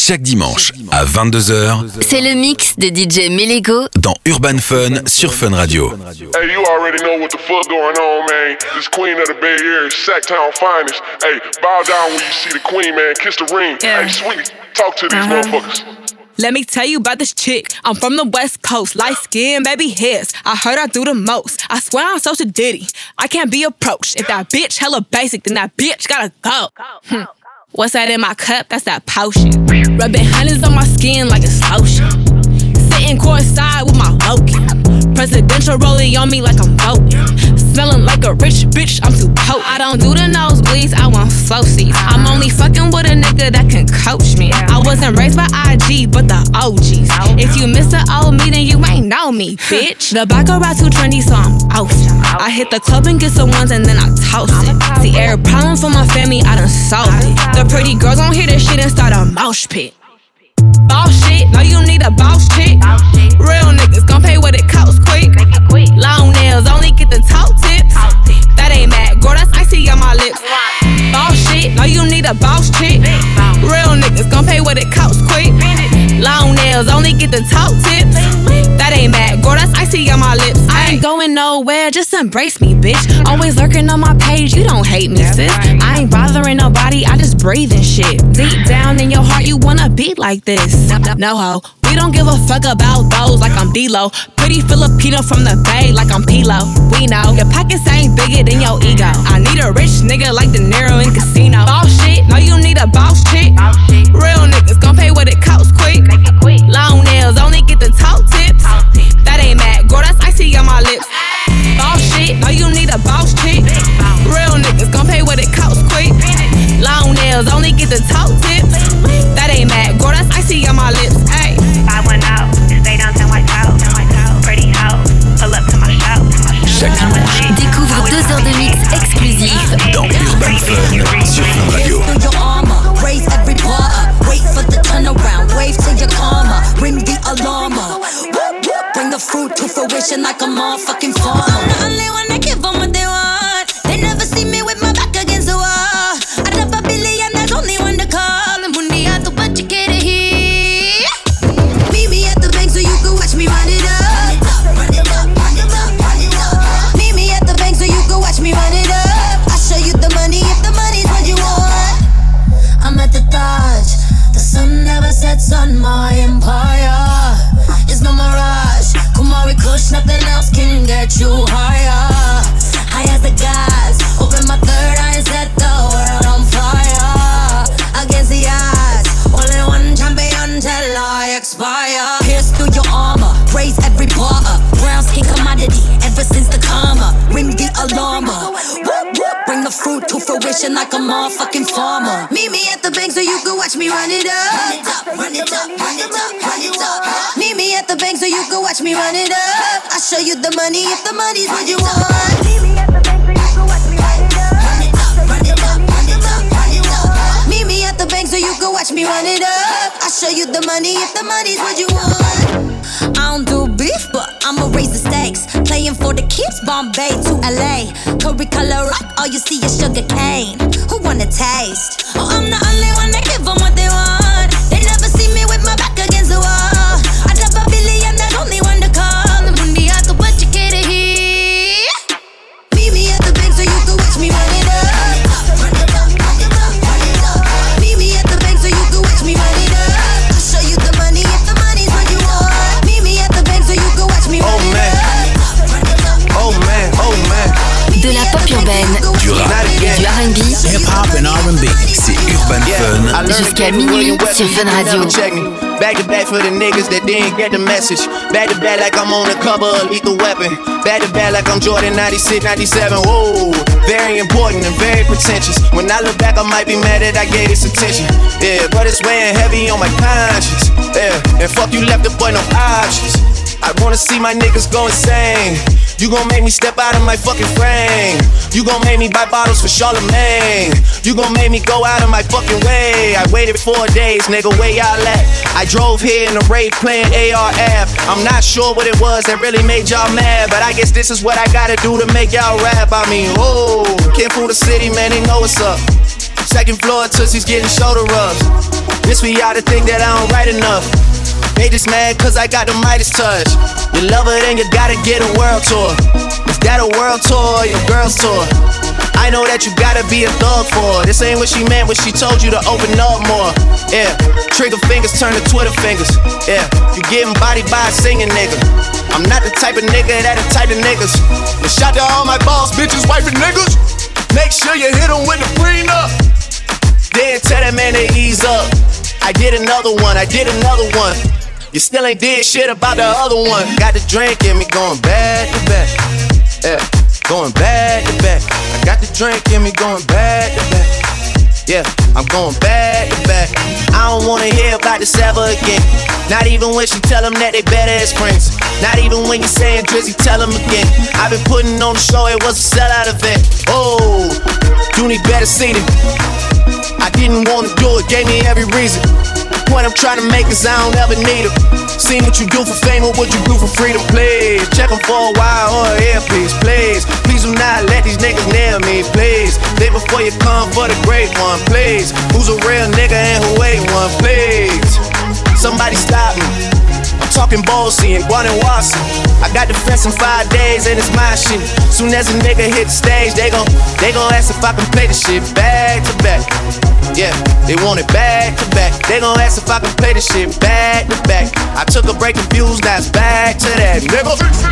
Chaque dimanche à 22h, c'est le mix de DJ Melego dans Urban Fun sur Fun Radio. Hey, you already know what the fuck going on, man. This queen of the Bay Area, Sacktown finest. Hey, bow down when you see the queen, man. Kiss the ring. Yeah. Hey, sweetie, talk to these motherfuckers. Let me tell you about this chick. I'm from the West Coast, light skin, baby hairs. I heard I do the most. I swear I'm social ditty. I can't be approached. If that bitch hella basic, then that bitch gotta go. What's that in my cup? That's that potion. Rubbing honey's on my skin like it's lotion. Sitting courtside with my Loki. Presidential rolling on me like I'm voting. Smelling like a rich bitch, I'm too potent. I don't do the nosebleeds, I want flow seats. I'm only fucking with a nigga that can coach me. I wasn't raised by IG, but the OGs. If you miss the old me, then you ain't know me, bitch. The baccarat too trendy, so I'm out. I hit the club and get some ones and then I toast it. See, every problem for my family, I done solved it. The pretty girls gon' hear this shit and start a mosh pit. Boss shit, no you need a boss chick. Real niggas gon' pay what it costs quick. Long nails, only get the toe tips. That ain't mad, girl, that's icy on my lips. Boss shit, no you need a boss chick. Real niggas gon' pay what it costs quick. Long nails, only get the toe tips. That ain't mad, girl, that's icy on my lips. I ain't going nowhere, just embrace me, bitch. Always lurking on my page, you don't hate me, sis. I ain't bothering nobody, I just breathe and shit. Deep down in your heart, you wanna be like this. No ho, we don't give a fuck about those like I'm D-Lo. Pretty Filipino from the Bay like I'm Pilo. We know, your pockets ain't bigger than your ego. I need a rich nigga like De Niro in Casino. Boss shit, no you need a boss chick. Real niggas gon' pay what it costs quick. Long nails, only get the toe tips. That ain't mad, girl, that's icy on my lips. Boss shit, no you need a boss chick. Real niggas gon' pay what it costs quick. Long nails, only get the toe tips. That ain't mad, girl, that's icy on my lips. Ay. I went out, stay downtown like how. Pretty hoe, pull up to my show. Chaque dimanche, découvre 2 heures de mix exclusif dans Urban Fun sur Fun Radio. Raise every bar up, wait for the turnaround, wave to your karma, ring the alarm up. Whoop, whoop, bring the fruit to fruition like a motherfucking farmer. I'm the only one that give them what they want. They never see me with my back against the wall. I drop a billion, there's only one to call. And un día tu pachi quiere ir. Meet me at the bank so you can watch me run it up. Run it up, run it up, run it up. Meet me at the bank so you can watch me run it up. I'll show you the money if the money's what you want. I'm at the Taj. The sun never sets on my empire. It's no mirage. Kumari Kush, nothing else can get you higher. High as the gods. Open my third eye and set the world on fire. Against the odds. Only one champion till I expire. Pierce through your armor. Raise every bar up. Brown skin commodity. Ever since the karma. Ring the alarm up. Whoop, whoop. Bring the fruit to fruition like a motherfucking farmer. Meet me at the bank so you can watch me run it up. Run it up, run it up, run it up. Meet me at the bank so you can watch me run it up. I'll show you the money if the money's what you want. Meet me at the bank so you can watch me run it up. Run it up, run it up, run it up, run it up. Meet me at the bank so you can watch me run it up. I'll show you the money if the money's what you want. I don't do beef, but I'ma raise the stakes. Playing for the keeps, Bombay to LA. Curry color rock, all you see is sugar cane. Who wanna taste? Oh, I'm the only one that give them what they want. They never see me with my back against the wall. I drop a billion, there's only one to call. And un día tu pachi quiere ir. Meet me at the bank so you can watch me run it up. Run it up, run it up, run it up. Meet me at the bank so you can watch me run it up. I'll show you the money if the money's what you want. Meet me at the bank so you can watch me run it up. Run it up. Oh man, oh man. de la pop urbaine, du rap et du R&B, hip-hop and R&B. C'est Urban Fun jusqu'à minuit sur Fun Radio. Back to back for the niggas that didn't get the message. Back to back like I'm on the cover of Lethal Weapon. Back to back like I'm Jordan 96, 97. Whoa, very important and very pretentious. When I look back, I might be mad that I gave this attention. Yeah, but it's weighing heavy on my conscience. Yeah, and fuck you left the boy no options. I wanna see my niggas go insane. You gon' make me step out of my fucking frame. You gon' make me buy bottles for Charlemagne. You gon' make me go out of my fucking way. I waited 4 days, nigga, where y'all at? I drove here in a rave playing ARF. I'm not sure what it was that really made y'all mad, but I guess this is what I gotta do to make y'all rap. I mean, oh, can't fool the city, man, they know what's up. Second floor, Tootsie's getting shoulder rubs. This we ought to think that I don't write enough. They just mad cause I got the Midas touch. You love her, then you gotta get a world tour. Is that a world tour or your girl's tour? I know that you gotta be a thug for her. This ain't what she meant when she told you to open up more. Yeah, trigger fingers turn to Twitter fingers. Yeah, you getting bodied by a singing nigga. I'm not the type of nigga that the type of niggas. But shout to all my boss bitches, wifing niggas. Make sure you hit them with the prenup. Then tell that man to ease up. I did another one. You still ain't did shit about the other one. Got the drink in me going back to back. Yeah, going back to back. I got the drink in me going back to back. Yeah, I'm going back to back. I don't wanna hear about this ever again. Not even when she tell them that they better as friends. Not even when you saying Drizzy, tell them again. I've been putting on the show, it was a sellout event. Oh, you need better seating. I didn't wanna do it, gave me every reason. What I'm trying to make is I don't ever need them. Seen what you do for fame or what you do for freedom, please. Check them for a while or an earpiece, please. Please do not let these niggas nail me, please. Think before you come for the great one, please. Who's a real nigga and who ain't one, please. Somebody stop me. I'm talking Bossy and Guan and Watson. I got the fence in 5 days and it's my shit. Soon as a nigga hit the stage, they gon' ask if I can play the shit back to back. Yeah, they want it back to back. They gon' ask if I can play the shit back to back. I took a break and views, now it's back to that, nigga.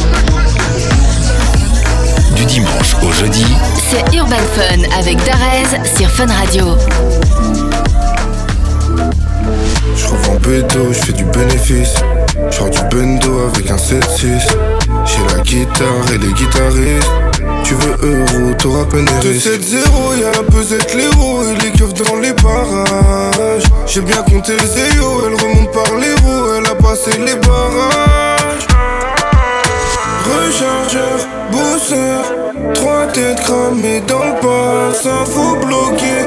Du dimanche au jeudi, c'est Urban Fun avec Darez sur Fun Radio. Je revends bédo, je fais du bénéfice. Genre du bendo avec un 7-6. J'ai la guitare et les guitaristes. Tu veux euro, t'auras peine de 7-0, y'a la pesette, l'héros et les keufs dans les parages. J'ai bien compté le zéo, elle remonte par les roues, elle a passé les barrages. Rechargeur, bosseur, 3 têtes cramées dans le pass, info bloqué.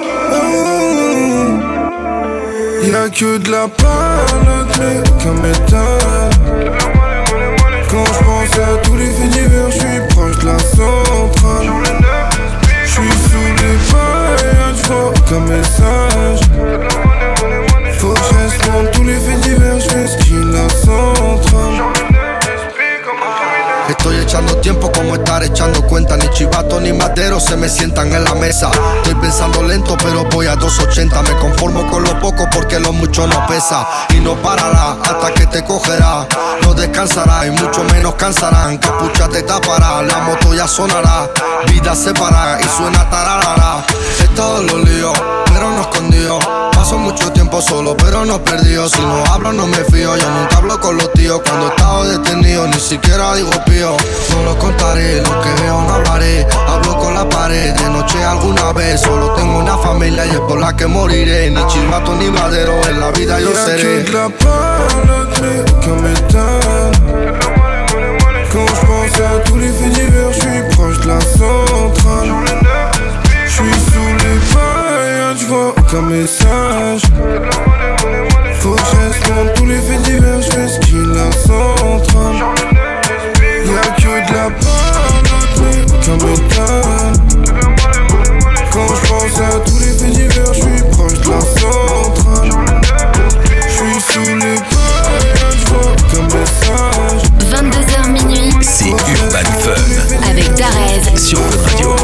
Y'a que de la palotte, mais aucun métal. Quand j'pense à tous les faits divers, j'suis proche de la centrale. J'suis sous les paillettes, j'vois aucun message. Faut que j'reste loin de tous les faits divers, j'fais ce qu'il la centrale. Estoy echando tiempo como estar echando cuenta. Ni chivato ni madero se me sientan en la mesa. Estoy pensando lento pero voy a 280. Me conformo con lo poco porque lo mucho no pesa. Y no parará hasta que te cogerá. No descansará y mucho menos cansarán. Capucha te tapará, la moto ya sonará. Vida se para y suena tararara. He estado en los líos pero no escondido. Paso mucho tiempo solo pero no perdido. Si no hablo no me fío. Yo nunca hablo con los tíos. Cuando he estado detenido ni siquiera digo pío. No lo contaré, lo que veo no hablaré. Hablo con la pared de noche alguna vez. Solo tengo una familia y es por la que moriré. Ni chivato ni madero, en la vida yo seré. Y'a que de la palotte, mais aucun métal. Quand j'pense à tous les faits divers, j'suis proche de la centrale. J'suis sous les paillettes, j'vois aucun message. Faut que j'reste loin de tous les faits divers, j'fais ce qu'il la centrale. Y'a que de la palotte, mais aucun métal. Quand j'pense à tous les faits divers, j'suis proche de la centrale. J'suis sous les paillettes, j'vois aucun message. 22h minuit, c'est Urban Fun avec Darez sur Fun Radio.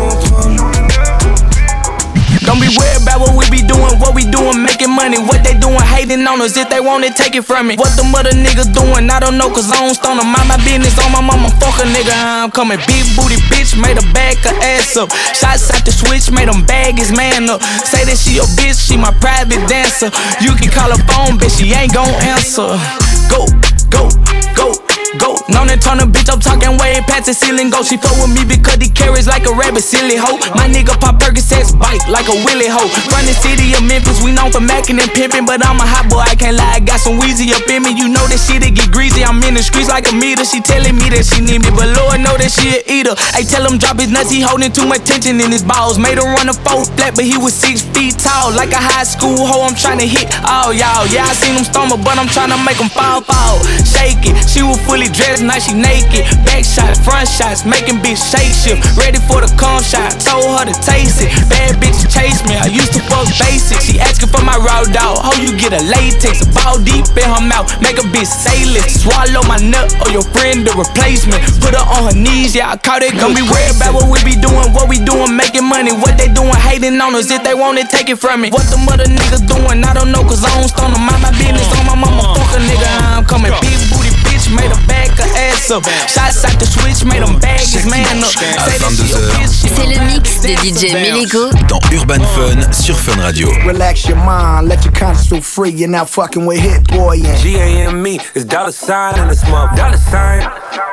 Don't be worried about what we doing, making money. What they doing, hating on us, if they want it, take it from me. What them other niggas doing, I don't know, cause I don't stone them. Mind my business, on my mama, fuck a nigga, I'm coming. Big booty bitch, made her back her ass up. Shots out the switch, made them bag his man up. Say that she your bitch, she my private dancer. You can call her phone, bitch, she ain't gon' answer. Go, go, go. Go, known and turn a bitch up, talking way past the ceiling. Go, she fuck with me because he carries like a rabbit, silly hoe. My nigga pop Percocets, bite like a willy hoe. Run the city of Memphis, we known for macking and pimping, but I'm a hot boy, I can't lie, I got some Weezy up in me. You know that shit, it get greasy, I'm in the streets like a meter. She telling me that she need me, but Lord know that she a eater. I tell him drop his nuts, he holding too much tension in his balls. Made him run a 4 flat, but he was 6 feet tall. Like a high school hoe, I'm trying to hit all y'all. Yeah, I seen him stumble, but I'm trying to make him fall. Shake it, she was fully dressed Last night she naked, back shots, front shots, making bitch shake shift. Ready for the cum shot, told her to taste it. Bad bitch chase me, I used to fuck basic. She asking for my raw dog, how you get a latex? A ball deep in her mouth, make a bitch say less. Swallow my nut or your friend the replacement. Put her on her knees, yeah, I caught it. Gonna be worried about what we doing, making money. What they doing, hating on us. If they want it, take it from me. What them other niggas doing, I don't know, cause I don't stone them. Mind my business on my mama, fuck a nigga. I'm coming, big booty bitch, made her back her ass up. Shots out the switch, made them bag his man up. À 22h, c'est le mix de DJ Melego dans Urban Fun sur Fun Radio. Relax your mind, let your conscience feel free. You're not fucking with Hit Boy and G-A-M-E is dollar sign in this mother. Dollar sign.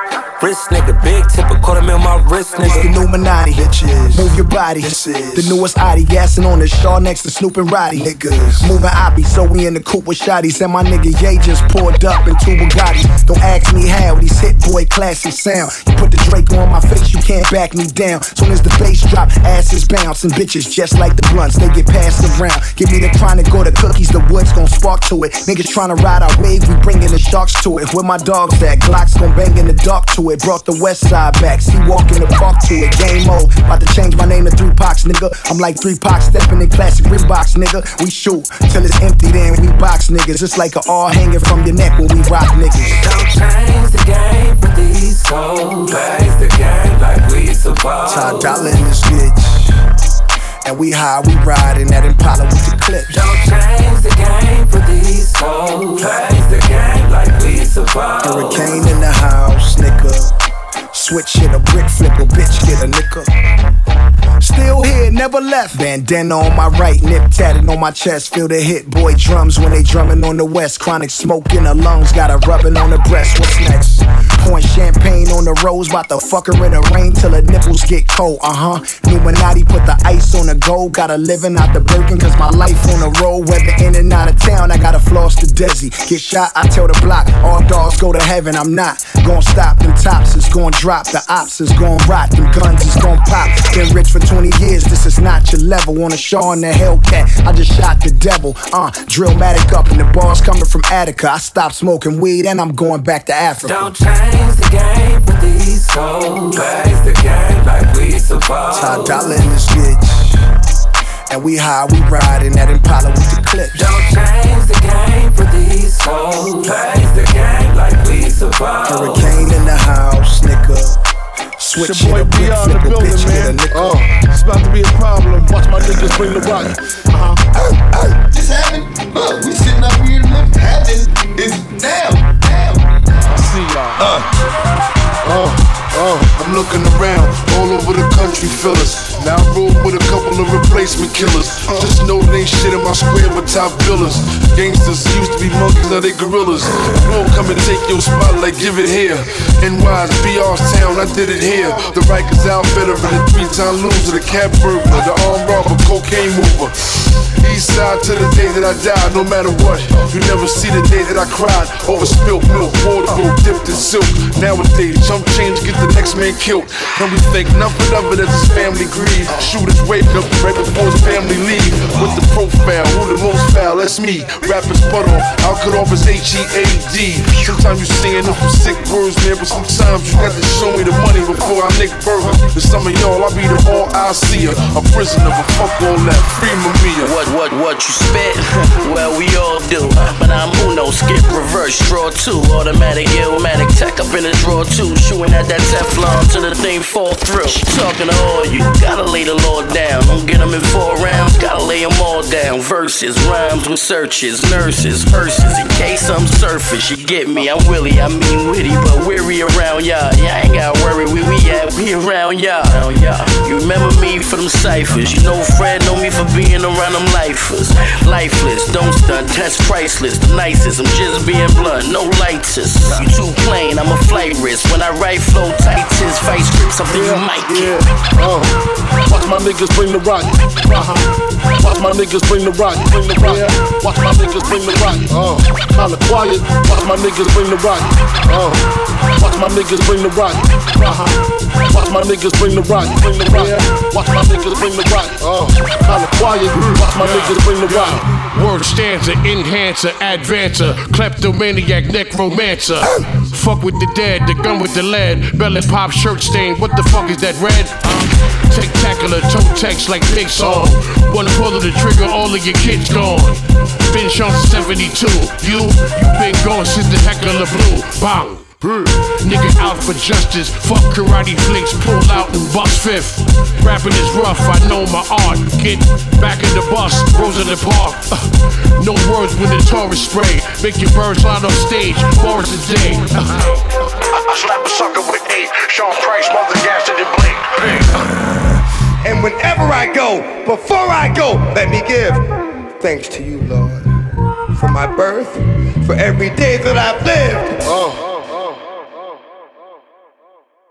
Wrist nigga, big tip, a quarter mil my wrist nigga. It's the Illuminati, bitches. Move your body. This is the newest Audi, gassing on the Shaw next to Snoop and Roddy. Niggas moving Oppie, so we in the coupe with shotties. And my nigga Ye just pulled up in two Bugattis. Don't ask me how, these Hit Boy classic sound. You put the Draco on my face, you can't back me down. Soon as the bass drop, asses bounce. And bitches just like the blunts, they get passed around. Give me the chronic or the cookies, the woods gon' spark to it. Niggas tryna ride our wave, we bringin' the sharks to it. Where my dogs at, Glocks gon' bang in the dark to it. Brought the west side back, see walk in the park to it. Game mode, about to change my name to 3 Pox, nigga. I'm like 3 Pox, stepping in classic Reeboks, nigga. We shoot till it's empty, then we box niggas. It's like a all hanging from your neck when we rock niggas. Don't change the game for these hoes. Plays the game like we supposed. Top dollar in this bitch. And we high, we riding that Impala with the clip. Don't change the game for these hoes. Plays the game like we supposed. Hurricane in the house, nigga. Switch hit a brick, flip a bitch, get a nigga. Still here, never left. Bandana on my right, nip tatted on my chest. Feel the Hit Boy drums when they drumming on the west. Chronic smoke in the lungs, got a rubbing on the breast. What's next? Pouring champagne on the rose, bout to fuck her in the rain till her nipples get cold. Illuminati put the ice on the gold. Gotta living out the Birkin, cause my life on the road. Whether in and out of town, I gotta floss to Desi. Get shot, I tell the block, all dogs go to heaven. I'm not gon' stop, them tops is gon' drop. The ops is gon' rot, them guns is gon' pop. Been rich for 20 years, this is not your level. On a show on the Hellcat, I just shot the devil. Drillmatic up and the bars coming from Attica. I stopped smoking weed and I'm going back to Africa. Don't change the game for these hoes. Plays the game like we supposed. Top dollar in this bitch. And we high, we riding that Impala with the clip. Don't change the game for these hoes. Plays the game like we supposed. Hurricane in the house, nigga. Switch your boy brick, B.R. in the building, bitch, man. It's about to be a problem. Watch my niggas bring the rock. Just having, look, we sitting up here in the heaven. It's down. See y'all. I'm looking around, all over the country, fellas. Now I roll with a couple of replacement killers. Just know they ain't shit in my square but top billers. Gangsters used to be monkeys, now they gorillas. Won't come and take your spot like give it here. NY's BR's town, I did it here. The Rikers outfitter and the 3-time loser, the cat burglar, the armed robber, cocaine mover. East side to the day that I die, no matter what. You never see the day that I cried over spilt milk, water broke, dipped in silk. Nowadays, jump change, get the next man killed. And we think nothing of it as his family grieve. Shooters wake up right before his family leave. With the profile, who the most foul? That's me. Rappers butt off, I'll cut off his H-E-A-D. Sometimes you saying them some sick words, man, but sometimes you got to show me the money before I nick burger. To some of y'all, I'll be the all I see a prisoner, but fuck all that. Free Mamiya. What you spit? Well, we all do. But I'm Uno, skip, reverse, draw 2. Automatic, illmatic, tech up in the drawer 2. Shooting at that Teflon till the thing fall through. Talking to all you, gotta lay the law down. Don't get them in 4 rounds, gotta lay them all down. Verses, rhymes with searches, nurses, hearses. In case I'm surface, you get me, I'm Willie, I mean witty, but weary around y'all. Yeah, I ain't gotta worry where we at, we around y'all. You remember me for them ciphers. You know Fred know me for being around them lifers. Lifeless, don't stunt, that's priceless. The nicest, I'm just being blunt, no lighters. You too plain, I'm a flight risk. When I write flow tightest, fight script, something you might get. Watch my niggas bring the rock. Watch my niggas bring the rock. Watch my niggas bring the rock. Kinda quiet. Watch my niggas bring the rock. Watch my niggas bring the rock. Watch my niggas bring the rock. Watch my niggas bring the rock. Kinda quiet. Watch my niggas bring the rock. Word stanza, enhancer, advancer, kleptomaniac, necromancer. Fuck with the dead, the gun with the lead. Belly pop shirt stain, what the fuck is that red? Tic-tacular, toe text like big song. One pull of the trigger, all of your kids gone. Been shown since 72. You been gone since the heck of the blue. Bang. Nigga out for justice. Fuck karate flicks, pull out and bust fifth. Rapping is rough, I know my art. Get back in the bus, Rosa the Park. No words when the Taurus spray. Make your birds line on stage, Morris is day. I slap a sucker with 8. Sean Price, mother gas to the blade. And whenever I go, before I go, let me give thanks to you, Lord, for my birth, for every day that I've lived.